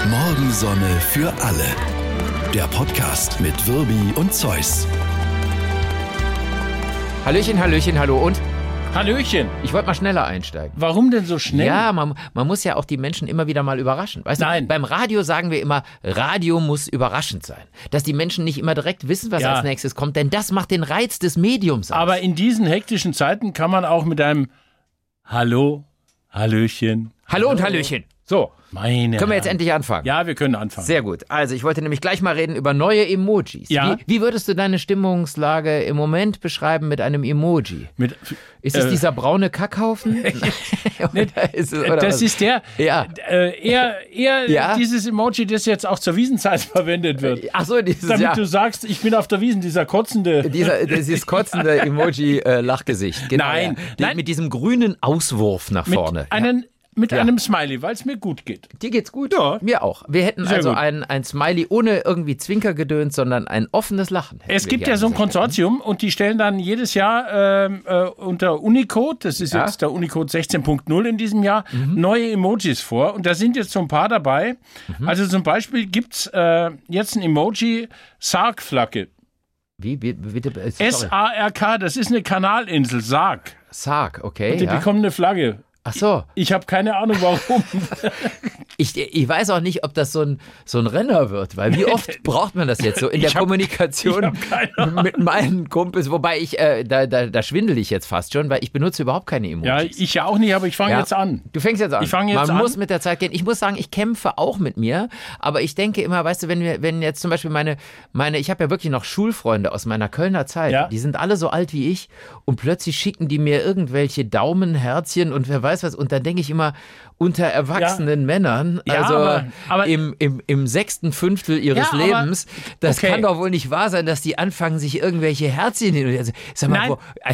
Morgensonne für alle. Der Podcast mit Wirbi und Zeus. Hallöchen, Hallöchen, hallo und? Hallöchen. Ich wollte mal schneller einsteigen. Warum denn so schnell? Ja, man muss ja auch die Menschen immer wieder mal überraschen. Weißt Nein. du, beim Radio sagen wir immer, Radio muss überraschend sein. Dass die Menschen nicht immer direkt wissen, was als nächstes kommt, denn das macht den Reiz des Mediums aus. Aber in diesen hektischen Zeiten kann man auch mit einem Hallo, Hallöchen. Hallo und Hallöchen. So, meine können wir jetzt Herren. endlich anfangen? Ja, wir können anfangen. Sehr gut. Also ich wollte nämlich gleich mal reden über neue Emojis. Ja. Wie würdest du deine Stimmungslage im Moment beschreiben mit einem Emoji? Ist es dieser braune Kackhaufen? Das ist der, Ja. eher dieses Emoji, das jetzt auch zur Wiesenzeit verwendet wird. Ach so, dieses Damit du sagst, ich bin auf der Wiesn, dieser kotzende. Dieses kotzende Emoji-Lachgesicht. Genau, Nein, ja. nein. Mit diesem grünen Auswurf nach vorne. Mit einem Smiley, weil es mir gut geht. Dir geht's gut? Ja. Mir auch. Wir hätten Sehr also gut. ein Smiley ohne irgendwie Zwinkergedöns, sondern ein offenes Lachen. Es gibt ja so ein Konsortium und die stellen dann jedes Jahr unter Unicode, das ist jetzt der Unicode 16.0 in diesem Jahr, neue Emojis vor. Und da sind jetzt so ein paar dabei. Also zum Beispiel gibt's jetzt ein Emoji Sarg-Flagge. Wie, bitte? S-A-R-K, das ist eine Kanalinsel, Sarg. Sarg, okay. Und die bekommen eine Flagge. Ach so. Ich habe keine Ahnung, warum. Ich weiß auch nicht, ob das so ein Renner wird, weil wie oft braucht man das jetzt so in der Kommunikation mit meinen Kumpels, wobei da schwindel ich jetzt fast schon, weil ich benutze überhaupt keine Emojis. Ja, ich ja auch nicht, aber ich fange jetzt an. Du fängst jetzt an. Ich fange jetzt Man an. muss mit der Zeit gehen. Ich muss sagen, ich kämpfe auch mit mir, aber ich denke immer, weißt du, wenn jetzt zum Beispiel meine, ich habe ja wirklich noch Schulfreunde aus meiner Kölner Zeit, die sind alle so alt wie ich und plötzlich schicken die mir irgendwelche Daumen, Herzchen und wer weiß was und dann denke ich immer, unter erwachsenen Männern, aber im 6. Fünftel ihres Lebens, das kann doch wohl nicht wahr sein, dass die anfangen, sich irgendwelche Herzchen hin und sag mal,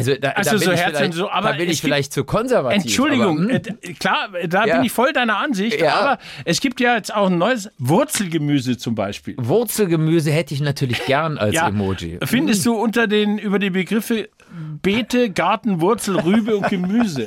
da bin ich vielleicht zu konservativ. Entschuldigung, aber, klar, da bin ich voll deiner Ansicht, aber es gibt ja jetzt auch ein neues Wurzelgemüse zum Beispiel. Wurzelgemüse hätte ich natürlich gern als Emoji. Findest du über die Begriffe Beete, Garten, Wurzel, Rübe und Gemüse.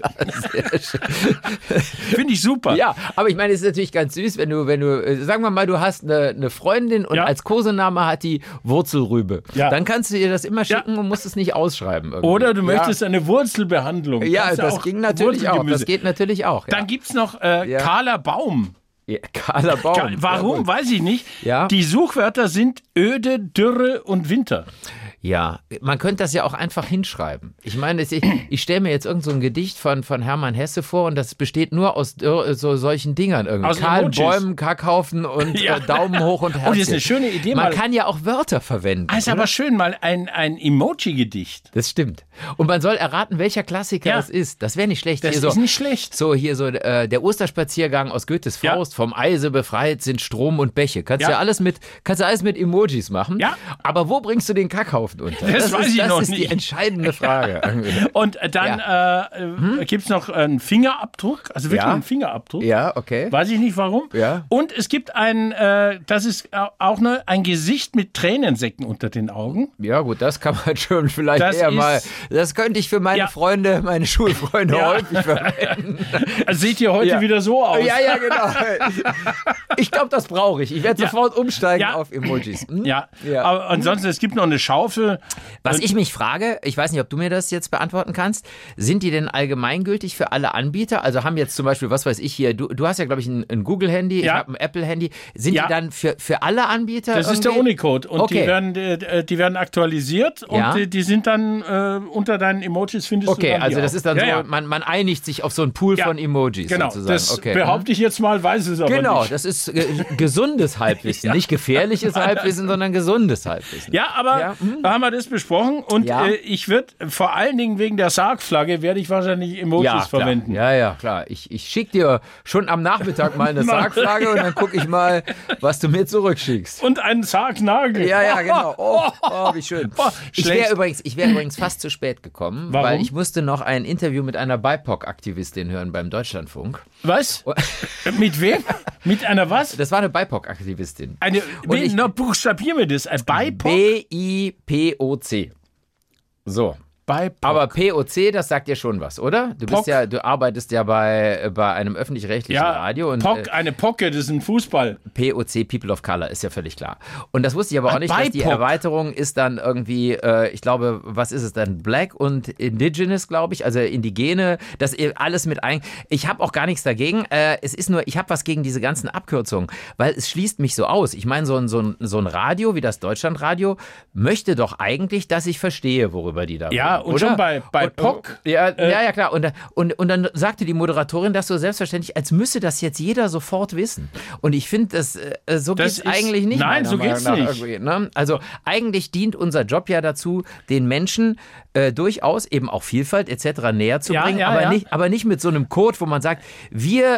Finde ich super. Ja, aber ich meine, es ist natürlich ganz süß, wenn du, sagen wir mal, du hast eine Freundin und als Kosename hat die Wurzelrübe. Ja. Dann kannst du ihr das immer schicken und musst es nicht ausschreiben. Irgendwie. Oder du möchtest eine Wurzelbehandlung. Ja, das ging natürlich auch. Das geht natürlich auch. Dann gibt es noch kahler Baum. Ja, kahler Baum. Warum? Weiß ich nicht. Ja. Die Suchwörter sind Öde, Dürre und Winter. Ja, man könnte das ja auch einfach hinschreiben. Ich meine, ich stelle mir jetzt irgend so ein Gedicht von Hermann Hesse vor und das besteht nur aus so solchen Dingern irgendwie. Aus Karl Emojis. Bäumen, Kackhaufen und Daumen hoch und Herzchen. Oh, das ist eine schöne Idee. Man kann ja auch Wörter verwenden. Also aber schön, mal ein Emoji-Gedicht. Das stimmt. Und man soll erraten, welcher Klassiker es ist. Das wäre nicht schlecht. Das ist nicht schlecht. Der Osterspaziergang aus Goethes Faust, vom Eise befreit sind Strom und Bäche. Kannst du alles mit Emojis machen. Ja. Aber wo bringst du den Kackhaufen unter? Das weiß ich noch nicht. Das ist die entscheidende Frage. Und dann gibt es noch einen Fingerabdruck, also wirklich einen Fingerabdruck. Ja, okay. Weiß ich nicht warum. Ja. Und es gibt das ist auch ein Gesicht mit Tränensäcken unter den Augen. Ja gut, das kann man schon vielleicht das könnte ich für meine Freunde, meine Schulfreunde häufig verwenden. Also seht ihr heute wieder so aus. Ja, genau. Ich glaube, das brauche ich. Ich werde sofort umsteigen auf Emojis. Ja, aber ansonsten, es gibt noch eine Schaufel. Was ich mich frage, ich weiß nicht, ob du mir das jetzt beantworten kannst, sind die denn allgemeingültig für alle Anbieter? Also haben jetzt zum Beispiel, was weiß ich hier, du hast ja, glaube ich, ein Google-Handy, ich habe ein Apple-Handy. Sind die dann für alle Anbieter? Das ist der Unicode und die werden aktualisiert und die sind dann unter deinen Emojis findest du dann Okay, also das auch. ist dann so, man einigt sich auf so einen Pool von Emojis sozusagen. Das behaupte ich jetzt mal, weiß es aber nicht. Genau, das ist gesundes Halbwissen, nicht gefährliches Halbwissen, sondern gesundes Halbwissen. Ja, aber da haben wir das besprochen und ich würde vor allen Dingen wegen der Sargflagge werde ich wahrscheinlich Emojis verwenden. Ja, klar. Ich schicke dir schon am Nachmittag mal eine Sargflagge und dann gucke ich mal, was du mir zurückschickst. Und einen Sargnagel. Ja, genau. Oh, wie schön. Ich wäre übrigens fast zu spät gekommen, weil ich musste noch ein Interview mit einer BIPOC-Aktivistin hören beim Deutschlandfunk. Was? Mit wem? Mit einer was? Das war eine BIPOC-Aktivistin. Buchstabier mir das. BIPOC? BIPOC. So. BIPOC. Aber POC, das sagt dir schon was, oder? Du arbeitest ja bei einem öffentlich-rechtlichen Radio. Und, POC, eine Pocke, das ist ein Fußball. POC, People of Color, ist ja völlig klar. Und das wusste ich aber auch nicht, dass die Erweiterung ist dann irgendwie, ich glaube, was ist es dann? Black und Indigenous, glaube ich, also Indigene, das alles mit ein. Ich habe auch gar nichts dagegen. Es ist nur, ich habe was gegen diese ganzen Abkürzungen, weil es schließt mich so aus. Ich meine, so ein Radio wie das Deutschlandradio möchte doch eigentlich, dass ich verstehe, worüber die da reden. Ja, und oder? Schon bei POC. Ja, klar. Und dann sagte die Moderatorin das so selbstverständlich, als müsse das jetzt jeder sofort wissen. Und ich finde, so geht es eigentlich nicht. Nein, so geht's nicht. Ne? Also eigentlich dient unser Job ja dazu, den Menschen durchaus eben auch Vielfalt etc. näher zu bringen, aber nicht mit so einem Code, wo man sagt, wir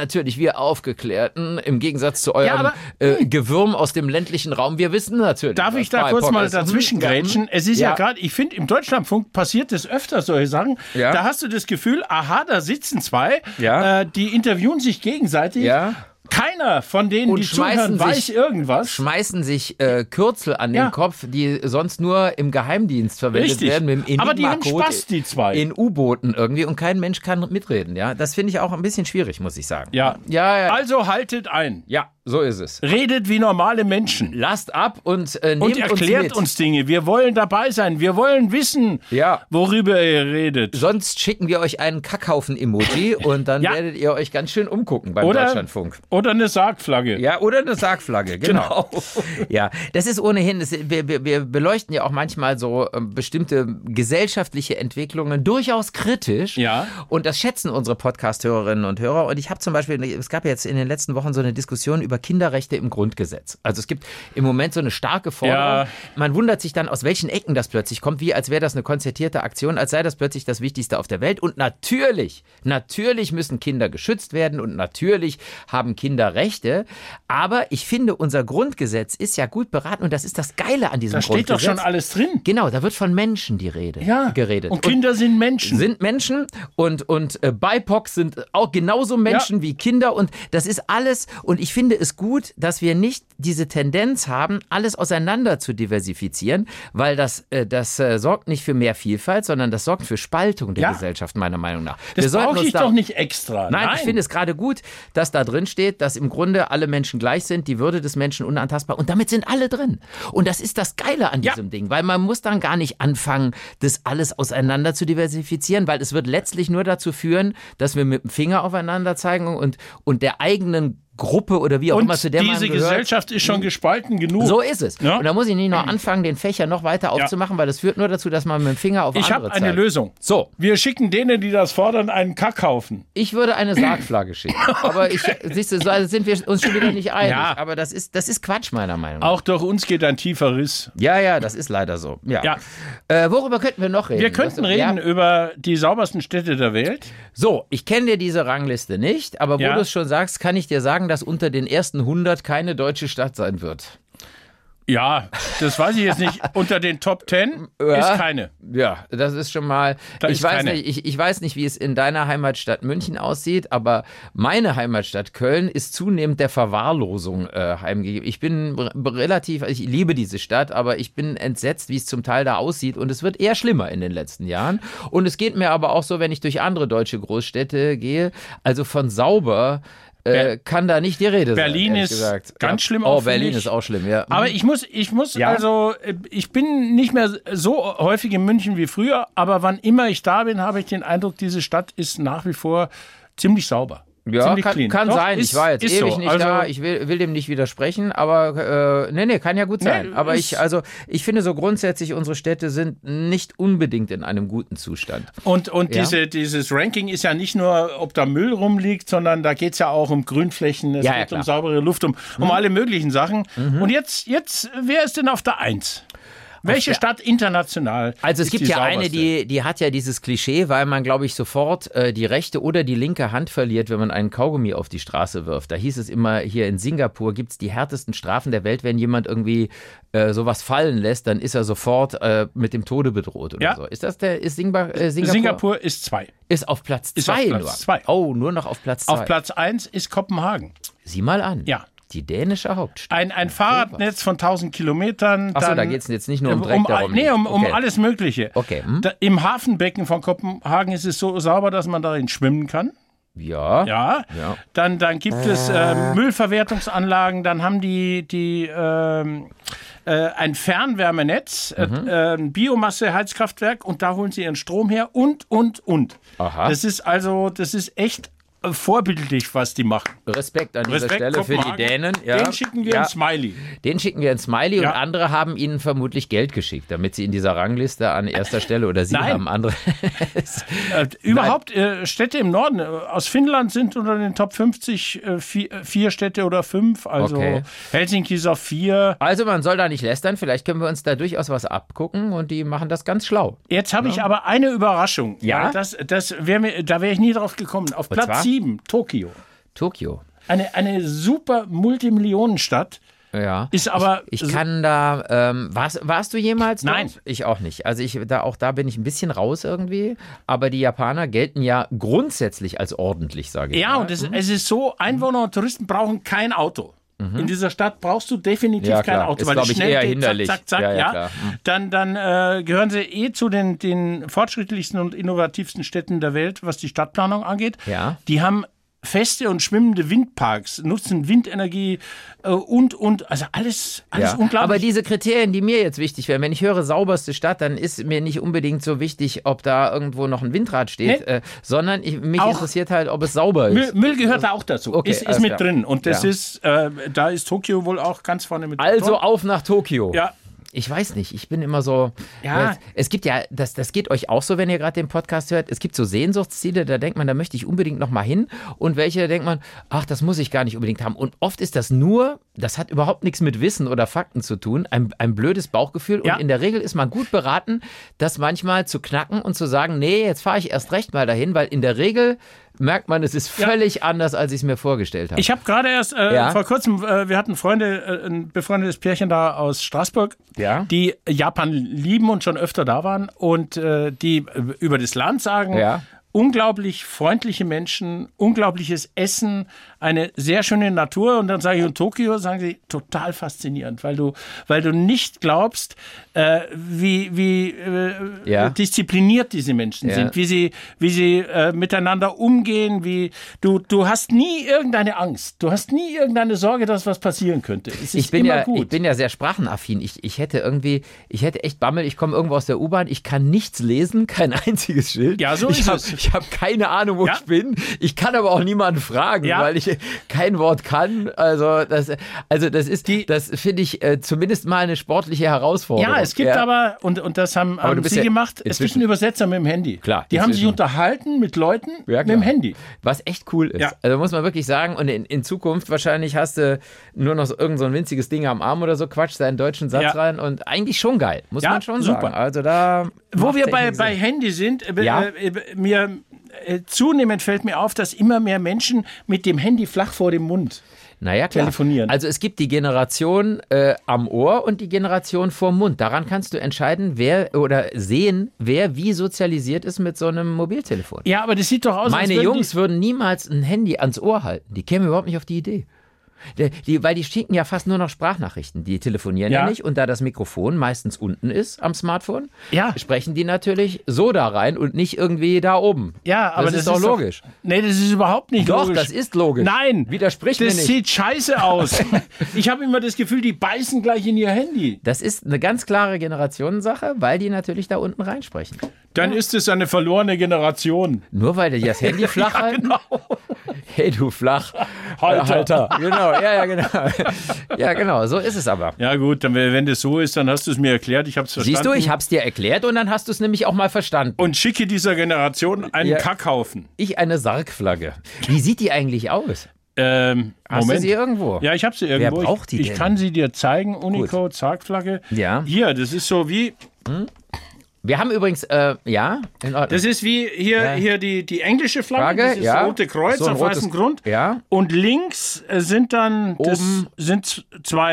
Aufgeklärten, im Gegensatz zu eurem Gewürm aus dem ländlichen Raum, wir wissen natürlich. Darf ich da kurz mal dazwischen grätschen? Es ist ja gerade, ich finde, im Deutschlandfunk passiert das öfter, solche Sachen. Ja. Da hast du das Gefühl, aha, da sitzen zwei, die interviewen sich gegenseitig. Ja. Keiner von denen, die zuhören, weiß irgendwas. Schmeißen sich Kürzel an den Kopf, die sonst nur im Geheimdienst verwendet werden. Mit dem aber die haben Spaß, die zwei. In U-Booten irgendwie und kein Mensch kann mitreden. Ja? Das finde ich auch ein bisschen schwierig, muss ich sagen. Ja. Also haltet ein. Ja. So ist es. Redet wie normale Menschen. Lasst ab und nehmt erklärt uns Dinge. Wir wollen dabei sein. Wir wollen wissen, worüber ihr redet. Sonst schicken wir euch einen Kackhaufen-Emoji und dann werdet ihr euch ganz schön umgucken beim Deutschlandfunk. Oder eine Sargflagge. Ja, oder eine Sargflagge, genau. Ja, das ist ohnehin, wir beleuchten ja auch manchmal so bestimmte gesellschaftliche Entwicklungen durchaus kritisch. Ja. Und das schätzen unsere Podcast-Hörerinnen und Hörer. Und ich habe zum Beispiel, es gab jetzt in den letzten Wochen so eine Diskussion über Kinderrechte im Grundgesetz. Also es gibt im Moment so eine starke Forderung. Ja. Man wundert sich dann, aus welchen Ecken das plötzlich kommt, wie als wäre das eine konzertierte Aktion, als sei das plötzlich das Wichtigste auf der Welt. Und natürlich müssen Kinder geschützt werden und natürlich haben Kinder Rechte. Aber ich finde, unser Grundgesetz ist ja gut beraten und das ist das Geile an diesem Grundgesetz. Da steht doch schon alles drin. Genau, da wird von Menschen die Rede geredet. Und Kinder sind Menschen. Sind Menschen und BIPOC sind auch genauso Menschen wie Kinder und das ist alles und ich finde es gut, dass wir nicht diese Tendenz haben, alles auseinander zu diversifizieren, weil das sorgt nicht für mehr Vielfalt, sondern das sorgt für Spaltung der Gesellschaft, meiner Meinung nach. Das brauche ich doch nicht extra. Nein, ich finde es gerade gut, dass da drin steht, dass im Grunde alle Menschen gleich sind, die Würde des Menschen unantastbar und damit sind alle drin. Und das ist das Geile an diesem Ding, weil man muss dann gar nicht anfangen, das alles auseinander zu diversifizieren, weil es wird letztlich nur dazu führen, dass wir mit dem Finger aufeinander zeigen und der eigenen Gruppe oder wie auch immer, zu der man gehört. Diese Gesellschaft ist schon gespalten genug. So ist es. Ja? Und da muss ich nicht noch anfangen, den Fächer noch weiter aufzumachen, weil das führt nur dazu, dass man mit dem Finger auf andere zeigt. Ich habe eine Lösung. So. Wir schicken denen, die das fordern, einen Kackhaufen. Ich würde eine Sargflagge schicken. Aber siehst du, so sind wir uns schon wieder nicht einig. Ja. Aber das ist Quatsch, meiner Meinung nach. Auch durch uns geht ein tiefer Riss. Ja, das ist leider so. Ja. Worüber könnten wir noch reden? Wir könnten reden über die saubersten Städte der Welt. So, ich kenne dir diese Rangliste nicht, aber wo du es schon sagst, kann ich dir sagen, dass unter den ersten 100 keine deutsche Stadt sein wird. Ja, das weiß ich jetzt nicht. Unter den Top 10 ist keine. Ja, das ist schon mal. Ich weiß nicht, wie es in deiner Heimatstadt München aussieht, aber meine Heimatstadt Köln ist zunehmend der Verwahrlosung heimgegeben. Ich liebe diese Stadt, aber ich bin entsetzt, wie es zum Teil da aussieht und es wird eher schlimmer in den letzten Jahren. Und es geht mir aber auch so, wenn ich durch andere deutsche Großstädte gehe, also von sauber kann da nicht die Rede Berlin sein. Berlin ist ganz schlimm auch. Berlin ist auch schlimm, ja. Aber ich muss also, ich bin nicht mehr so häufig in München wie früher, aber wann immer ich da bin, habe ich den Eindruck, diese Stadt ist nach wie vor ziemlich sauber. Ja, kann sein. Ich war jetzt ewig nicht da. Ich will dem nicht widersprechen, aber kann ja gut sein. Aber ich finde so grundsätzlich, unsere Städte sind nicht unbedingt in einem guten Zustand. Und dieses Ranking ist ja nicht nur, ob da Müll rumliegt, sondern da geht es ja auch um Grünflächen, es geht um saubere Luft, um alle möglichen Sachen. Und jetzt, wer ist denn auf der 1? Welche Stadt international? Also es gibt ja eine, die hat ja dieses Klischee, weil man, glaube ich, sofort die rechte oder die linke Hand verliert, wenn man einen Kaugummi auf die Straße wirft. Da hieß es immer, hier in Singapur gibt es die härtesten Strafen der Welt, wenn jemand irgendwie sowas fallen lässt, dann ist er sofort mit dem Tode bedroht oder so. Ist Singapur? Singapur ist 2. Ist auf Platz 2 nur. Platz 2. Oh, nur noch auf Platz 2. Auf Platz 1 ist Kopenhagen. Sieh mal an. Ja. Die dänische Hauptstadt. Ein Fahrradnetz von 1000 Kilometern. Achso, da geht es jetzt nicht nur um Dreck darum. Nee, um alles Mögliche. Okay. Im Hafenbecken von Kopenhagen ist es so sauber, dass man darin schwimmen kann. Ja. Dann gibt es Müllverwertungsanlagen, dann haben die ein Fernwärmenetz, ein Biomasse-Heizkraftwerk und da holen sie ihren Strom her und. Aha. Das ist echt vorbildlich, was die machen. Respekt an dieser Stelle für die Dänen. Ja. Den schicken wir ein Smiley. Und andere haben ihnen vermutlich Geld geschickt, damit sie in dieser Rangliste an erster Stelle oder sie haben andere. Überhaupt Städte im Norden aus Finnland sind unter den Top 50 4 Städte oder 5. Also Helsinki ist auf 4. Also man soll da nicht lästern. Vielleicht können wir uns da durchaus was abgucken und die machen das ganz schlau. Jetzt habe ich aber eine Überraschung. Ja? Da wäre ich nie drauf gekommen. Auf Platz 7, Tokio. Eine super Multimillionenstadt. Ja. Ist aber. Ich kann da. Warst du jemals dort? Nein. Ich auch nicht. Also auch da bin ich ein bisschen raus irgendwie. Aber die Japaner gelten ja grundsätzlich als ordentlich, sage ich. Ja, mal. und es ist so: Einwohner und Touristen brauchen kein Auto. In dieser Stadt brauchst du definitiv kein Auto, ist, weil es schnell eher geht, hinderlich. zack. Klar. Dann gehören sie zu den fortschrittlichsten und innovativsten Städten der Welt, was die Stadtplanung angeht. Ja. Die haben feste und schwimmende Windparks, nutzen Windenergie also alles unglaublich. Aber diese Kriterien, die mir jetzt wichtig wären, wenn ich höre sauberste Stadt, dann ist mir nicht unbedingt so wichtig, ob da irgendwo noch ein Windrad steht, sondern mich interessiert halt, ob es sauber ist. Müll gehört da auch dazu, Okay, ist mit drin und das ist, da ist Tokio wohl auch ganz vorne mit drin. Also auf nach Tokio. Ja. Ich weiß nicht, ich bin immer so. Ja. Es gibt ja, das geht euch auch so, wenn ihr gerade den Podcast hört. Es gibt so Sehnsuchtsziele, da denkt man, da möchte ich unbedingt noch mal hin. Und welche, da denkt man, ach, das muss ich gar nicht unbedingt haben. Und oft ist das nur, das hat überhaupt nichts mit Wissen oder Fakten zu tun, ein blödes Bauchgefühl. Und in der Regel ist man gut beraten, das manchmal zu knacken und zu sagen, nee, jetzt fahre ich erst recht mal dahin, weil in der Regel merkt man, es ist völlig anders, als ich es mir vorgestellt habe. Ich habe gerade erst vor kurzem, wir hatten Freunde, ein befreundetes Pärchen da aus Straßburg, die Japan lieben und schon öfter da waren und die über das Land sagen, unglaublich freundliche Menschen, unglaubliches Essen, eine sehr schöne Natur. Und dann sage ich, in Tokio, sagen sie, total faszinierend, weil du nicht glaubst, wie diszipliniert diese Menschen sind, wie sie miteinander umgehen, wie du hast nie irgendeine Angst, du hast nie irgendeine Sorge, dass was passieren könnte. Es ist immer gut. Ich bin ja sehr sprachenaffin. Ich hätte echt Bammel, ich komme irgendwo aus der U-Bahn, ich kann nichts lesen, kein einziges Schild. Ja, so ist es. Ich habe keine Ahnung, wo ich bin. Ich kann aber auch niemanden fragen, weil ich kein Wort kann. Also das finde ich zumindest mal eine sportliche Herausforderung. Ja, es gibt aber, und das haben sie gemacht, es gibt einen Übersetzer mit dem Handy. Klar. Die haben sich unterhalten mit Leuten mit dem Handy. Was echt cool ist. Ja. Also muss man wirklich sagen, und in Zukunft wahrscheinlich hast du nur noch irgend so ein winziges Ding am Arm oder so, quatschst da einen deutschen Satz rein und eigentlich schon geil, muss man schon sagen. Also da wo wir bei Handy sind, zunehmend fällt mir auf, dass immer mehr Menschen mit dem Handy flach vor dem Mund telefonieren. Also es gibt die Generation am Ohr und die Generation vorm Mund. Daran kannst du entscheiden, wer wie sozialisiert ist mit so einem Mobiltelefon. Ja, aber das sieht doch aus, Meine Jungs würden niemals ein Handy ans Ohr halten. Die kämen überhaupt nicht auf die Idee. Weil die schicken ja fast nur noch Sprachnachrichten. Die telefonieren ja nicht. Und da das Mikrofon meistens unten ist am Smartphone, sprechen die natürlich so da rein und nicht irgendwie da oben. Ja, aber das ist doch logisch. Nee, das ist überhaupt nicht logisch. Doch, das ist logisch. Nein. Widersprich mir nicht. Das sieht scheiße aus. Ich habe immer das Gefühl, die beißen gleich in ihr Handy. Das ist eine ganz klare Generationensache, weil die natürlich da unten reinsprechen. Dann ist es eine verlorene Generation. Nur weil die das Handy flach halten? Genau. Hey, du Flachhalter. Genau, genau. Ja, genau, so ist es aber. Ja gut, dann, wenn das so ist, dann hast du es mir erklärt, ich habe es verstanden. Siehst du, ich habe es dir erklärt und dann hast du es nämlich auch mal verstanden. Und schicke dieser Generation einen Kackhaufen. Ich eine Sargflagge. Wie sieht die eigentlich aus? Hast du sie irgendwo? Ja, ich habe sie irgendwo. Wer braucht die denn? Ich kann sie dir zeigen, Unicode, Sargflagge. Ja. Hier, das ist so wie... Wir haben übrigens, in Ordnung. Das ist wie hier die englische Flagge, das ist das Rote Kreuz so auf weißem Grund. Ja. Und links sind dann oben sind zwei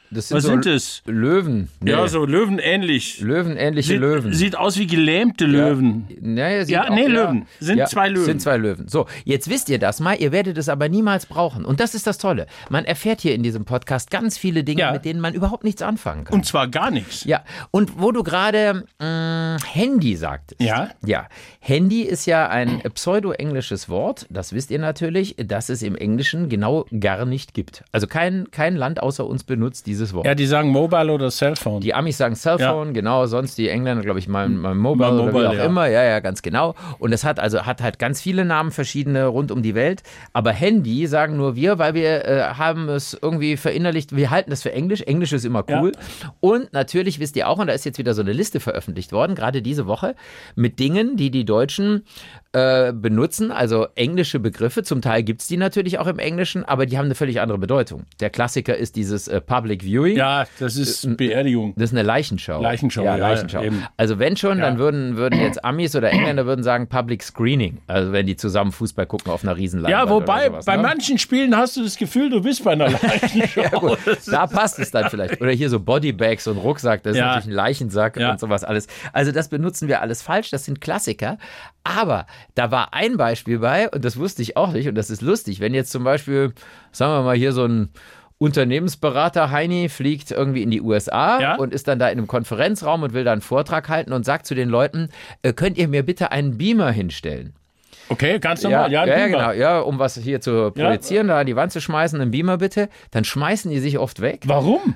Das sind Was sind das? Löwen. Nee. Ja, so löwenähnlich. Löwenähnliche Löwen. Sieht aus wie gelähmte Löwen. Löwen. Sind 2 Löwen. Sind 2 Löwen. So, jetzt wisst ihr das mal, ihr werdet es aber niemals brauchen. Und das ist das Tolle. Man erfährt hier in diesem Podcast ganz viele Dinge, mit denen man überhaupt nichts anfangen kann. Und zwar gar nichts. Ja, und wo du gerade Handy sagtest. Ja. Ja, Handy ist ja ein pseudo-englisches Wort, das wisst ihr natürlich, das es im Englischen genau gar nicht gibt. Also kein Land außer uns benutzt dieses Wort. Ja, die sagen Mobile oder Cellphone. Die Amis sagen Cellphone, genau, sonst die Engländer, glaube ich, mal Mobile oder wie auch immer. Ja, ganz genau. Und es hat halt ganz viele Namen, verschiedene rund um die Welt. Aber Handy sagen nur wir, weil wir haben es irgendwie verinnerlicht, wir halten das für Englisch. Englisch ist immer cool. Ja. Und natürlich wisst ihr auch, und da ist jetzt wieder so eine Liste veröffentlicht worden, gerade diese Woche, mit Dingen, die Deutschen benutzen, also englische Begriffe. Zum Teil gibt es die natürlich auch im Englischen, aber die haben eine völlig andere Bedeutung. Der Klassiker ist dieses Public Viewing. Ja, das ist Beerdigung. Das ist eine Leichenschau. Leichenschau. Eben. Also wenn schon, dann würden jetzt Amis oder Engländer würden sagen Public Screening. Also wenn die zusammen Fußball gucken auf einer Riesenleinwand. Ja, wobei bei manchen Spielen hast du das Gefühl, du bist bei einer Leichenschau. Ja, gut. Da passt es dann vielleicht. Oder hier so Bodybags und Rucksack, das ist natürlich ein Leichensack und sowas alles. Also das benutzen wir alles falsch, das sind Klassiker. Aber da war ein Beispiel bei, und das wusste ich auch nicht, und das ist lustig, wenn jetzt zum Beispiel, sagen wir mal hier so ein Unternehmensberater Heini fliegt irgendwie in die USA und ist dann da in einem Konferenzraum und will da einen Vortrag halten und sagt zu den Leuten, könnt ihr mir bitte einen Beamer hinstellen? Okay, ganz normal. Ja, genau. Ja, um was hier zu projizieren, da an die Wand zu schmeißen, einen Beamer bitte. Dann schmeißen die sich oft weg. Warum?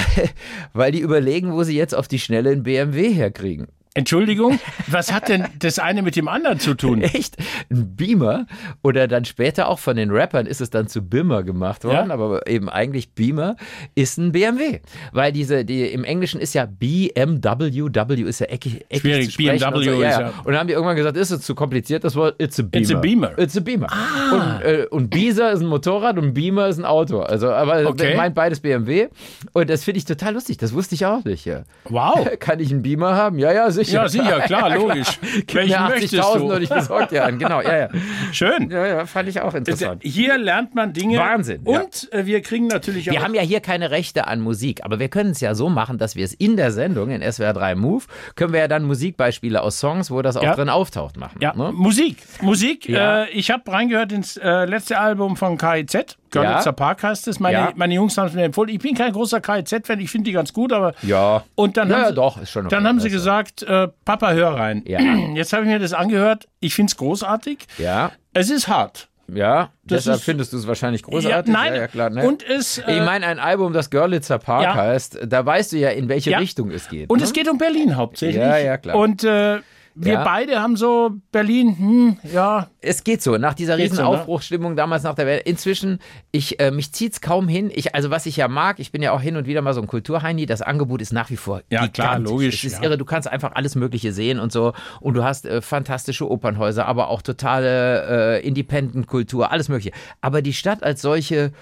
Weil die überlegen, wo sie jetzt auf die Schnelle einen BMW herkriegen. Entschuldigung, was hat denn das eine mit dem anderen zu tun? Echt? Ein Beamer oder dann später auch von den Rappern ist es dann zu Bimmer gemacht worden, aber eben eigentlich Beamer ist ein BMW. Weil im Englischen ist ja BMW, W ist ja eckig schwierig, zu sprechen. BMW und ist Und dann haben die irgendwann gesagt, ist es zu kompliziert, das Wort, it's a Beamer. It's a Beamer. It's a Beamer. Und Beamer ist ein Motorrad und Beamer ist ein Auto. Also, aber meint beides BMW. Und das finde ich total lustig, das wusste ich auch nicht. Ja. Wow. Kann ich einen Beamer haben? Ja, sicher. Ja, sicher, klar, logisch. Welchen möchtest du? Und ich besorge dir einen, genau. Ja. Schön. Ja, fand ich auch interessant. Hier lernt man Dinge. Wahnsinn. Und wir kriegen natürlich auch... Wir haben ja hier keine Rechte an Musik, aber wir können es ja so machen, dass wir es in der Sendung, in SWR 3 Move, können wir ja dann Musikbeispiele aus Songs, wo das auch drin auftaucht, machen. Ja, ne? Musik. Ja. Ich habe reingehört ins letzte Album von KIZ. Görlitzer Park heißt es. Meine Jungs haben es mir empfohlen. Ich bin kein großer KIZ-Fan, ich finde die ganz gut, aber... Ja. Und dann ist schon okay. Dann haben sie gesagt, Papa, hör rein. Ja. Jetzt habe ich mir das angehört. Ich finde es großartig. Ja. Es ist hart. Ja, deshalb findest du es wahrscheinlich großartig. Nein, ja, klar, ne? Und ich meine, ein Album, das Görlitzer Park heißt, da weißt du ja, in welche Richtung es geht. Und es geht um Berlin hauptsächlich. Ja, klar. Und wir beide haben so Berlin, Es geht so, nach dieser riesen Aufbruchsstimmung damals nach der Welt. Inzwischen, mich zieht's kaum hin. Also was ich ja mag, ich bin ja auch hin und wieder mal so ein Kulturheini, das Angebot ist nach wie vor gigantisch. Klar, logisch. Es ist irre, du kannst einfach alles Mögliche sehen und so. Und du hast fantastische Opernhäuser, aber auch totale Independent-Kultur, alles Mögliche. Aber die Stadt als solche...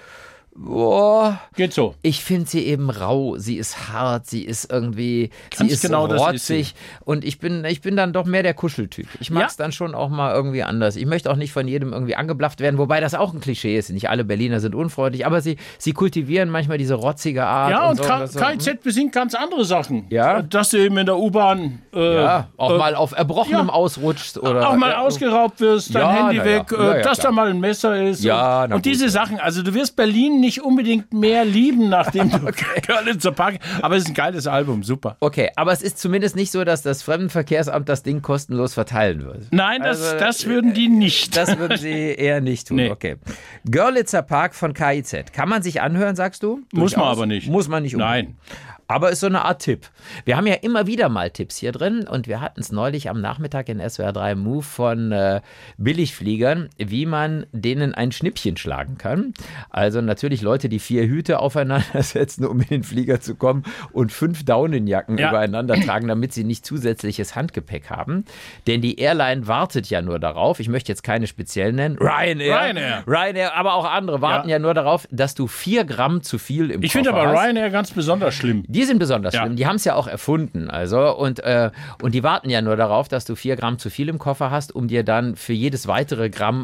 Geht so. Ich finde sie eben rau, sie ist hart, sie ist irgendwie, Ganz sie ist genau, rotzig und ich bin dann doch mehr der Kuscheltyp. Ich mag es dann schon auch mal irgendwie anders. Ich möchte auch nicht von jedem irgendwie angeblafft werden, wobei das auch ein Klischee ist. Nicht alle Berliner sind unfreundlich, aber sie kultivieren manchmal diese rotzige Art. Ja, und so, KIZ besingt ganz andere Sachen. Ja. Dass du eben in der U-Bahn auch mal auf Erbrochenem ausrutschst oder auch mal ausgeraubt wirst, dein Handy weg, dass da mal ein Messer ist. Ja, und diese Sachen, also du wirst Berlin nicht unbedingt mehr lieben, nachdem du Görlitzer Park. Aber es ist ein geiles Album, super. Okay, aber es ist zumindest nicht so, dass das Fremdenverkehrsamt das Ding kostenlos verteilen würde. Nein, das würden die nicht. Das würden sie eher nicht tun. Nee. Okay. Görlitzer Park von KIZ. Kann man sich anhören, sagst du? Muss man aber nicht. Muss man nicht unbedingt. Nein. Aber ist so eine Art Tipp. Wir haben ja immer wieder mal Tipps hier drin und wir hatten es neulich am Nachmittag in SWR 3 Move von Billigfliegern, wie man denen ein Schnippchen schlagen kann. Also natürlich Leute, die 4 Hüte aufeinander setzen, um in den Flieger zu kommen und 5 Daunenjacken übereinander tragen, damit sie nicht zusätzliches Handgepäck haben. Denn die Airline wartet ja nur darauf, ich möchte jetzt keine speziell nennen, Ryanair, aber auch andere warten ja nur darauf, dass du 4 Gramm zu viel im Koffer hast. Ich finde aber Ryanair ganz besonders schlimm. Die sind besonders schlimm. Die haben es ja auch erfunden. Also, und die warten ja nur darauf, dass du 4 Gramm zu viel im Koffer hast, um dir dann für jedes weitere Gramm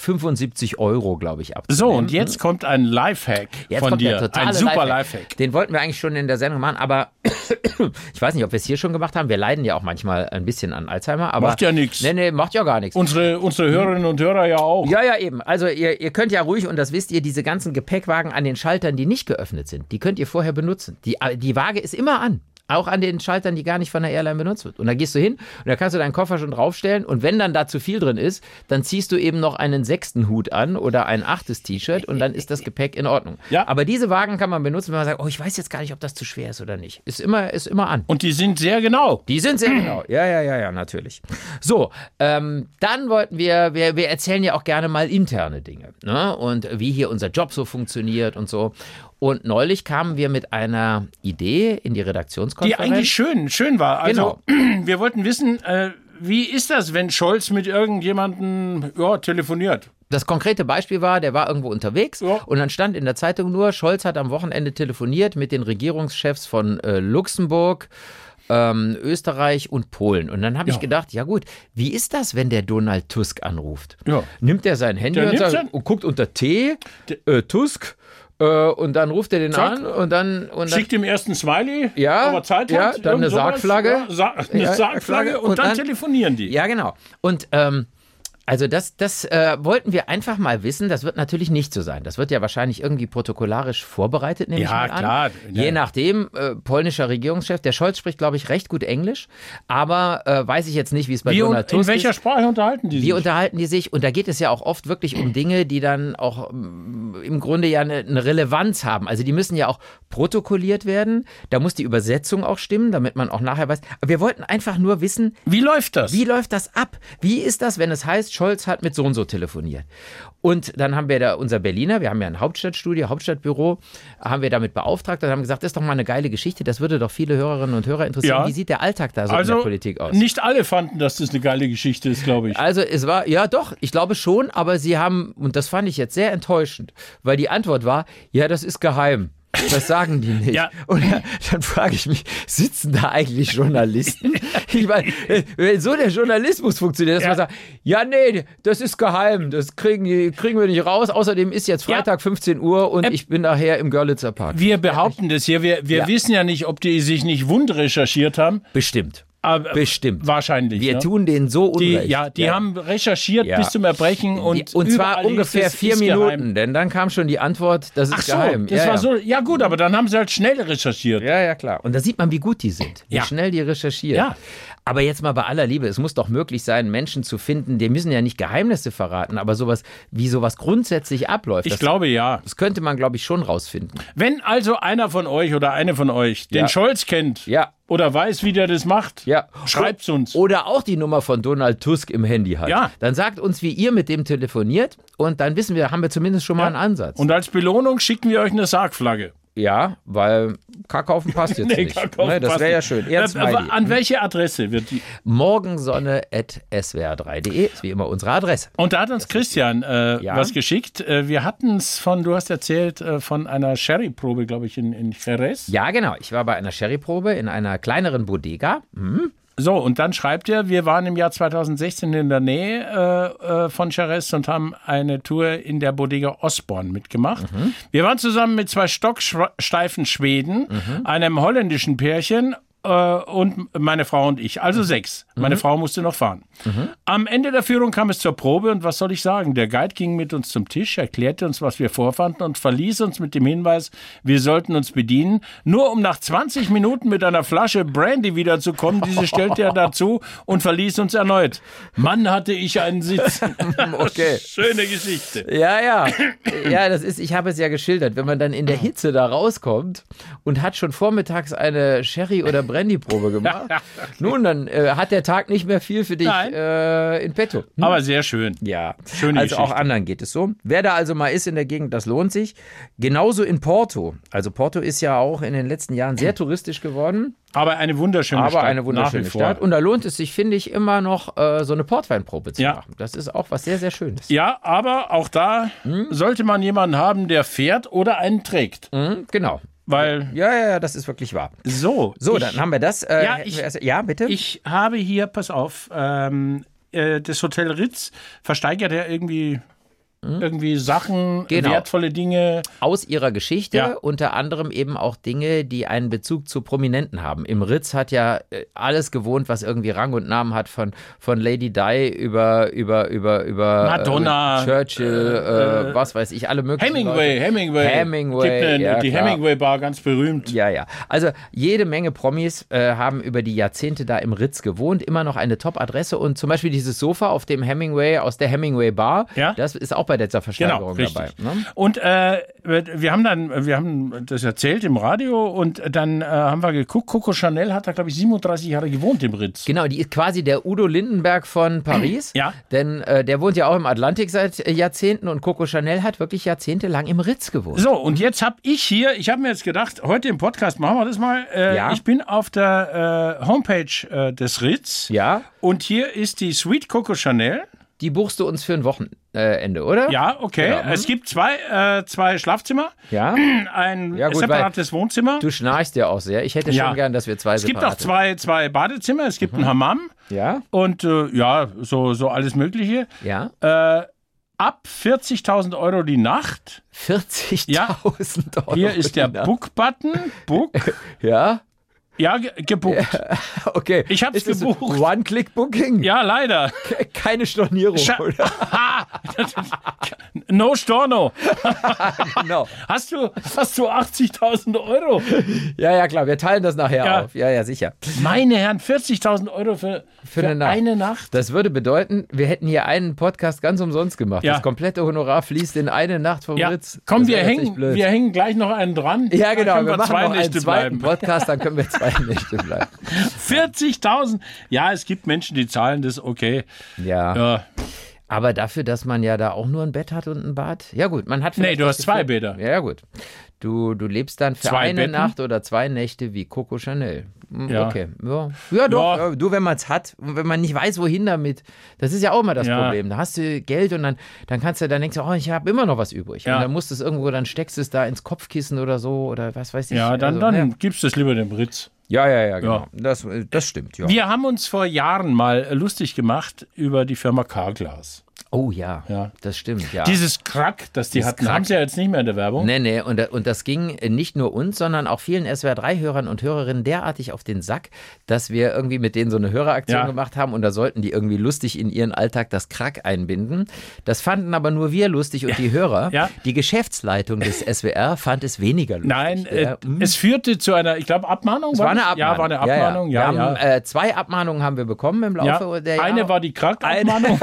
75 €, glaube ich, abzunehmen. So, und jetzt kommt ein Lifehack von dir. Ein super Lifehack. Den wollten wir eigentlich schon in der Sendung machen, aber ich weiß nicht, ob wir es hier schon gemacht haben. Wir leiden ja auch manchmal ein bisschen an Alzheimer. Aber macht ja nichts. Nee, macht ja gar nichts. Unsere Hörerinnen und Hörer ja auch. Ja, eben. Also ihr könnt ja ruhig, und das wisst ihr, diese ganzen Gepäckwagen an den Schaltern, die nicht geöffnet sind, die könnt ihr vorher benutzen. Die Waage ist immer an. Auch an den Schaltern, die gar nicht von der Airline benutzt wird. Und da gehst du hin und da kannst du deinen Koffer schon draufstellen. Und wenn dann da zu viel drin ist, dann ziehst du eben noch einen 6. Hut an oder ein 8. T-Shirt und dann ist das Gepäck in Ordnung. Ja. Aber diese Wagen kann man benutzen, wenn man sagt, ich weiß jetzt gar nicht, ob das zu schwer ist oder nicht. Ist immer an. Und die sind sehr genau. Die sind sehr genau. Ja, natürlich. So, dann wollten wir erzählen ja auch gerne mal interne Dinge. Ne? Und wie hier unser Job so funktioniert und so. Und neulich kamen wir mit einer Idee in die Redaktionskonferenz. Die eigentlich schön war. Also, wir wollten wissen, wie ist das, wenn Scholz mit irgendjemandem telefoniert? Das konkrete Beispiel war, der war irgendwo unterwegs und dann stand in der Zeitung nur, Scholz hat am Wochenende telefoniert mit den Regierungschefs von Luxemburg, Österreich und Polen. Und dann habe ich gedacht, ja gut, wie ist das, wenn der Donald Tusk anruft? Ja. Nimmt er sein Handy und guckt unter T, Tusk, und dann ruft er den an und dann schickt ihm erst einen Smiley, ob er Zeit hat, dann eine Sargflagge, Sargflagge und dann telefonieren die. Ja, genau. Und also das wollten wir einfach mal wissen. Das wird natürlich nicht so sein. Das wird ja wahrscheinlich irgendwie protokollarisch vorbereitet, nehme ich mal an. Klar. Je nachdem, polnischer Regierungschef, der Scholz spricht, glaube ich, recht gut Englisch, aber weiß ich jetzt nicht, wie es bei Donald Tusk ist. In welcher Sprache unterhalten die sich? Wie unterhalten die sich? Und da geht es ja auch oft wirklich um Dinge, die dann auch im Grunde ja eine Relevanz haben. Also die müssen ja auch protokolliert werden. Da muss die Übersetzung auch stimmen, damit man auch nachher weiß. Aber wir wollten einfach nur wissen, wie läuft das? Wie läuft das ab? Wie ist das, wenn es heißt, Scholz hat mit so und so telefoniert? Und dann haben wir da unser Berliner, wir haben ja ein Hauptstadtstudio, Hauptstadtbüro, haben wir damit beauftragt und haben gesagt, das ist doch mal eine geile Geschichte, das würde doch viele Hörerinnen und Hörer interessieren. Ja. Wie sieht der Alltag da so in der Politik aus? Nicht alle fanden, dass das eine geile Geschichte ist, glaube ich. Also es war, ja doch, ich glaube schon, aber sie haben, und das fand ich jetzt sehr enttäuschend, weil die Antwort war, ja, das ist geheim. Das sagen die nicht. Ja. Und dann frage ich mich, sitzen da eigentlich Journalisten? Ich meine, wenn so der Journalismus funktioniert, dass man sagt, ja, nee, das ist geheim, das kriegen wir nicht raus. Außerdem ist jetzt Freitag 15 Uhr und ich bin nachher im Görlitzer Park. Wir behaupten das hier, wir wissen ja nicht, ob die sich nicht wund recherchiert haben. Bestimmt. Bestimmt. Wahrscheinlich. Wir tun denen so Unrecht. Die haben recherchiert bis zum Erbrechen. Und zwar ungefähr 4 Minuten, geheim. Denn dann kam schon die Antwort, das ist geheim. Das war so. Ja gut, aber dann haben sie halt schnell recherchiert. Ja, klar. Und da sieht man, wie gut die sind, wie schnell die recherchieren. Ja. Aber jetzt mal bei aller Liebe, es muss doch möglich sein, Menschen zu finden, die müssen ja nicht Geheimnisse verraten, aber sowas grundsätzlich abläuft. Ich glaube, ja. Das könnte man, glaube ich, schon rausfinden. Wenn also einer von euch oder eine von euch den Scholz kennt oder weiß, wie der das macht, schreibt's uns. Oder auch die Nummer von Donald Tusk im Handy hat. Ja. Dann sagt uns, wie ihr mit dem telefoniert und dann wissen wir, haben wir zumindest schon mal einen Ansatz. Und als Belohnung schicken wir euch eine Sargflagge. Ja, weil Kackhaufen passt jetzt nicht. Das wäre ja schön. An welche Adresse wird die? morgensonne@swr3.de ist wie immer unsere Adresse. Und da hat uns Christian was geschickt. Wir hatten es du hast erzählt, von einer Sherry-Probe, glaube ich, in Jerez. Ja, genau. Ich war bei einer Sherry-Probe in einer kleineren Bodega. So, und dann schreibt er, wir waren im Jahr 2016 in der Nähe von Jerez und haben eine Tour in der Bodega Osborn mitgemacht. Wir waren zusammen mit 2 stocksteifen Schweden, einem holländischen Pärchen und meine Frau und ich, also 6. Meine Frau musste noch fahren. Am Ende der Führung kam es zur Probe und was soll ich sagen? Der Guide ging mit uns zum Tisch, erklärte uns, was wir vorfanden und verließ uns mit dem Hinweis, wir sollten uns bedienen, nur um nach 20 Minuten mit einer Flasche Brandy wiederzukommen. Diese stellte er dazu und verließ uns erneut. Mann, hatte ich einen Sitz. Okay. Schöne Geschichte. Ja, das ist, ich habe es ja geschildert, wenn man dann in der Hitze da rauskommt und hat schon vormittags eine Sherry- oder Brandy-Probe gemacht. Nun, dann hat der Tag nicht mehr viel für dich in petto. Aber sehr schön. Ja, schöne Geschichte. Auch anderen geht es so. Wer da also mal ist in der Gegend, das lohnt sich. Genauso in Porto. Also Porto ist ja auch in den letzten Jahren sehr touristisch geworden. Aber eine wunderschöne Stadt. Und da lohnt es sich, finde ich, immer noch so eine Portweinprobe zu machen. Das ist auch was sehr, sehr Schönes. Ja, aber auch da sollte man jemanden haben, der fährt oder einen trägt. Genau. Weil ja, das ist wirklich wahr. So, dann haben wir das. Ja, bitte. Ich habe hier, pass auf, das Hotel Ritz versteigert ja irgendwie Sachen, wertvolle Dinge. Aus ihrer Geschichte, unter anderem eben auch Dinge, die einen Bezug zu Prominenten haben. Im Ritz hat ja alles gewohnt, was irgendwie Rang und Namen hat, von Lady Di über Madonna, Churchill, was weiß ich, alle möglichen Hemingway. Die Hemingway-Bar, ganz berühmt. Ja. Also jede Menge Promis haben über die Jahrzehnte da im Ritz gewohnt, immer noch eine Top-Adresse und zum Beispiel dieses Sofa auf dem Hemingway, aus der Hemingway-Bar, das ist auch bei der Versteigerung dabei. Ne? Und wir haben das erzählt im Radio und dann haben wir geguckt, Coco Chanel hat da, glaube ich, 37 Jahre gewohnt im Ritz. Genau, die ist quasi der Udo Lindenberg von Paris. Ja. Denn der wohnt ja auch im Atlantik seit Jahrzehnten und Coco Chanel hat wirklich jahrzehntelang im Ritz gewohnt. So, und jetzt habe ich mir jetzt gedacht, heute im Podcast machen wir das mal. Ich bin auf der Homepage des Ritz. Ja. Und hier ist die Suite Coco Chanel. Die buchst du uns für ein Wochenende, oder? Ja, okay. Genau. Es gibt zwei Schlafzimmer, ein separates Wohnzimmer. Du schnarchst ja auch sehr. Ich hätte schon gern, dass wir zwei separate. Es gibt auch zwei Badezimmer, es gibt einen Hammam. Ja. Und so alles Mögliche. Ja. Ab 40.000 Euro die Nacht. 40.000 Euro. Hier ist der Book-Button. Book. Ja. Ja, gebucht. Okay. Ich hab's gebucht. One-Click-Booking? Ja, leider. Keine Stornierung, oder? No Storno. Genau. Hast du 80.000 Euro? Ja, klar. Wir teilen das nachher auf. Ja, sicher. Meine Herren, 40.000 Euro für eine Nacht. Das würde bedeuten, wir hätten hier einen Podcast ganz umsonst gemacht. Ja. Das komplette Honorar fließt in eine Nacht vom Ritz. Komm, wir hängen gleich noch einen dran. Ja, genau. Dann können wir machen zwei noch Nächte einen zweiten bleiben. Podcast, dann können wir 2 Nächte bleiben. 40.000. Ja, es gibt Menschen, die zahlen das, okay. Ja. Aber dafür, dass man ja da auch nur ein Bett hat und ein Bad. Ja gut, man hat... Nee, du hast 2 Bäder. Ja gut. Du lebst dann für 2 eine Betten? Nacht oder 2 Nächte wie Coco Chanel. Ja. Okay. Ja, doch. Ja. Du, wenn man es hat und wenn man nicht weiß, wohin damit, das ist ja auch immer das Problem. Da hast du Geld und dann kannst du, dann denkst du, ich habe immer noch was übrig. Ja. Und dann musst du es irgendwo, dann steckst du es da ins Kopfkissen oder so oder was weiß ich. Ja, dann gibst du es lieber dem Ritz. Ja, genau. Das stimmt, ja. Wir haben uns vor Jahren mal lustig gemacht über die Firma Carglass. Oh ja, das stimmt, ja. Dieses Krack, das die hatten, haben sie ja jetzt nicht mehr in der Werbung. Nee, und das ging nicht nur uns, sondern auch vielen SWR3-Hörern und Hörerinnen derartig auf den Sack, dass wir irgendwie mit denen so eine Höreraktion gemacht haben und da sollten die irgendwie lustig in ihren Alltag das Krack einbinden. Das fanden aber nur wir lustig und die Hörer. Ja. Die Geschäftsleitung des SWR fand es weniger lustig. Nein, es führte zu einer, ich glaube, Abmahnung. Es war eine Abmahnung. Ja, war eine Abmahnung. Wir haben 2 Abmahnungen haben wir bekommen im Laufe der Jahre. Eine war die Krack-Abmahnung.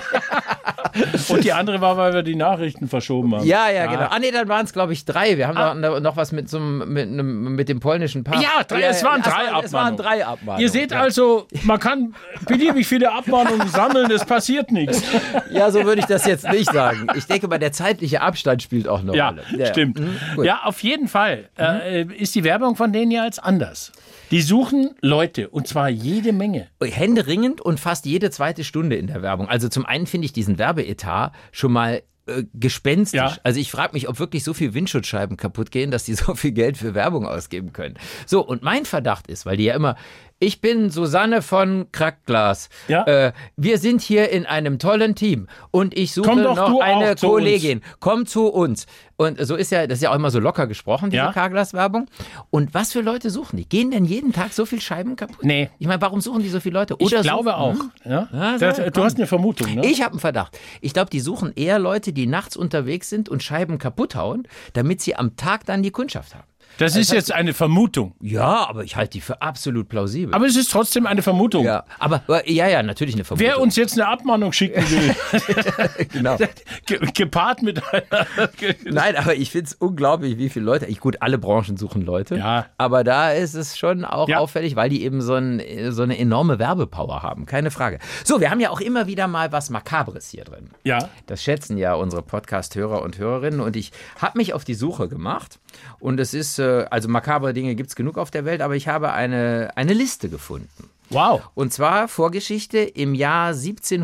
Und die andere war, weil wir die Nachrichten verschoben haben. Ja, genau. Dann waren es, glaube ich, 3. Wir haben noch was mit dem polnischen Paar. Ja, es waren 3 Abmahnungen. Es waren 3 Abmahnungen. Ihr seht also, man kann beliebig viele Abmahnungen sammeln, es passiert nichts. Ja, so würde ich das jetzt nicht sagen. Ich denke mal, der zeitliche Abstand spielt auch eine Rolle. Ja, stimmt. Ja, auf jeden Fall ist die Werbung von denen ja jetzt anders. Die suchen Leute, und zwar jede Menge. Händeringend und fast jede 2. Stunde in der Werbung. Also zum einen finde ich diesen Werbeetat schon mal gespenstisch. Ja. Also ich frage mich, ob wirklich so viel Windschutzscheiben kaputt gehen, dass die so viel Geld für Werbung ausgeben können. So, und mein Verdacht ist, weil die ja immer... Ich bin Susanne von Krackglas. Ja. Wir sind hier in einem tollen Team und ich suche noch eine Kollegin. Komm zu uns. Und so ist ja, das ist ja auch immer so locker gesprochen, diese Carglass-Werbung. Und was für Leute suchen die? Gehen denn jeden Tag so viel Scheiben kaputt? Nee. Ich meine, warum suchen die so viele Leute? Oder ich glaube auch. Ja? Du hast eine Vermutung, ne? Ich habe einen Verdacht. Ich glaube, die suchen eher Leute, die nachts unterwegs sind und Scheiben kaputt hauen, damit sie am Tag dann die Kundschaft haben. Das ist jetzt eine Vermutung. Ja, aber ich halte die für absolut plausibel. Aber es ist trotzdem eine Vermutung. Ja, aber natürlich eine Vermutung. Wer uns jetzt eine Abmahnung schicken will, genau. Gepaart mit einer... Nein, aber ich finde es unglaublich, wie viele Leute... Gut, alle Branchen suchen Leute. Ja. Aber da ist es schon auch auffällig, weil die eben so eine enorme Werbepower haben. Keine Frage. So, wir haben ja auch immer wieder mal was Makabres hier drin. Ja. Das schätzen ja unsere Podcast-Hörer und Hörerinnen. Und ich habe mich auf die Suche gemacht. Und es ist... Also makabre Dinge gibt es genug auf der Welt, aber ich habe eine Liste gefunden. Wow. Und zwar Vorgeschichte im Jahr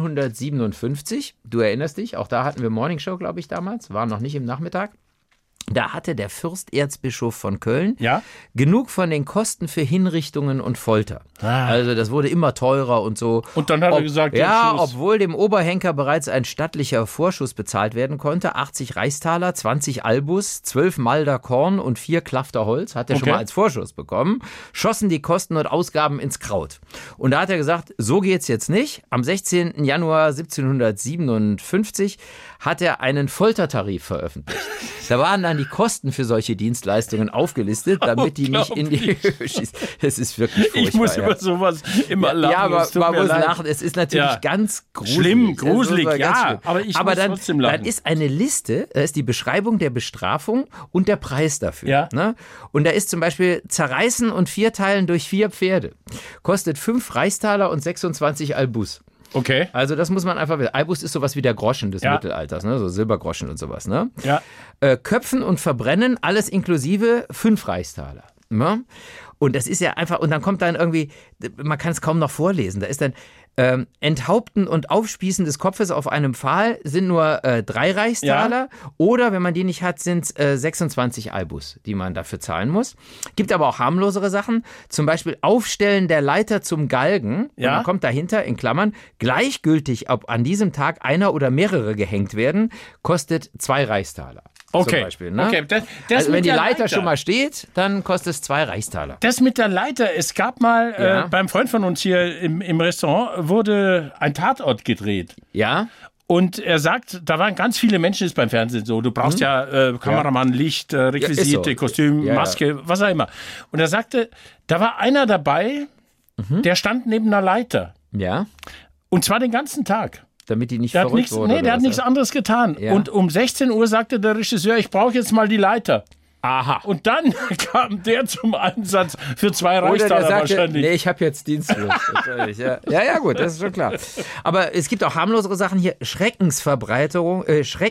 1757. Du erinnerst dich, auch da hatten wir Morning Show, glaube ich, damals. War noch nicht im Nachmittag. Da hatte der Fürsterzbischof von Köln Ja? genug von den Kosten für Hinrichtungen und Folter. Also das wurde immer teurer und so. Und dann hat er gesagt, ja, Schluss. obwohl dem Oberhenker bereits ein stattlicher Vorschuss bezahlt werden konnte, 80 Reichstaler, 20 Albus, 12 Malder Korn und 4 Klafter Holz, hat er schon mal als Vorschuss bekommen, schossen die Kosten und Ausgaben ins Kraut. Und da hat er gesagt, so geht's jetzt nicht. Am 16. Januar 1757 hat er einen Foltertarif veröffentlicht. Da waren dann die Kosten für solche Dienstleistungen aufgelistet, damit die nicht in die Höhe schießen. Es ist wirklich furchtbar. Ich muss über sowas immer lachen. Ja, aber man muss lachen. Es ist natürlich ganz gruselig. Schlimm, gruselig, ja. Aber ich muss trotzdem lachen. Dann ist eine Liste, da ist die Beschreibung der Bestrafung und der Preis dafür. Ja. Ne? Und da ist zum Beispiel Zerreißen und Vierteilen durch 4 Pferde. Kostet 5 Reichstaler und 26 Albus. Okay. Also das muss man einfach wissen. Albus ist sowas wie der Groschen des Mittelalters, ne? So Silbergroschen und sowas. Ne? Ja. Köpfen und Verbrennen, alles inklusive 5 Reichstaler. Ne? Und das ist ja einfach, und dann kommt dann irgendwie, man kann es kaum noch vorlesen, da ist dann Enthaupten und Aufspießen des Kopfes auf einem Pfahl sind nur 3 Reichstaler oder, wenn man die nicht hat, sind es 26 Albus, die man dafür zahlen muss. Gibt aber auch harmlosere Sachen, zum Beispiel Aufstellen der Leiter zum Galgen, und dann kommt dahinter in Klammern, gleichgültig, ob an diesem Tag einer oder mehrere gehängt werden, kostet 2 Reichstaler. Okay, zum Beispiel, ne? Okay. Das also wenn die Leiter schon mal steht, dann kostet es 2 Reichstaler. Das mit der Leiter, es gab mal beim Freund von uns hier im Restaurant, wurde ein Tatort gedreht. Ja. Und er sagt, da waren ganz viele Menschen, ist beim Fernsehen so, du brauchst Kameramann, Licht, Requisite, Kostüm, Maske, was auch immer. Und er sagte, da war einer dabei, der stand neben einer Leiter. Ja. Und zwar den ganzen Tag. Damit die nicht verrückt wurde? Nee, der hat nichts anderes getan. Ja. Und um 16 Uhr sagte der Regisseur, ich brauche jetzt mal die Leiter. Aha. Und dann kam der zum Einsatz für 2 Reichstaler wahrscheinlich. Nee, ich habe jetzt Dienstlos. ja, gut, das ist schon klar. Aber es gibt auch harmlosere Sachen hier. Schreckensverbreitung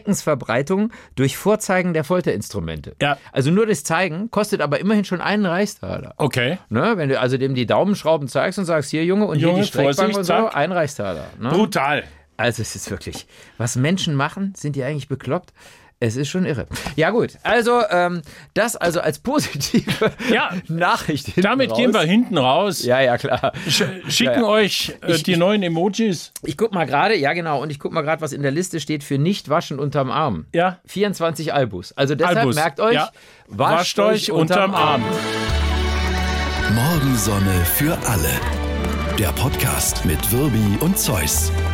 durch Vorzeigen der Folterinstrumente. Ja. Also nur das Zeigen kostet aber immerhin schon 1 Reichstaler. Okay. Ne, wenn du also dem die Daumenschrauben zeigst und sagst, hier Junge, und hier die Streckbank und so, 1 Reichstaler. Ne? Brutal. Also es ist wirklich, was Menschen machen, sind die eigentlich bekloppt? Es ist schon irre. Ja gut, also das also als positive Nachricht. Damit gehen wir hinten raus. Ja, klar. Schicken euch die neuen Emojis. Ich guck mal gerade, ja genau, und ich guck mal gerade, was in der Liste steht für nicht waschen unterm Arm. Ja. 24 Albus. Also deshalb merkt euch, wascht euch unterm Arm. Morgensonne für alle. Der Podcast mit Wirbi und Zeus.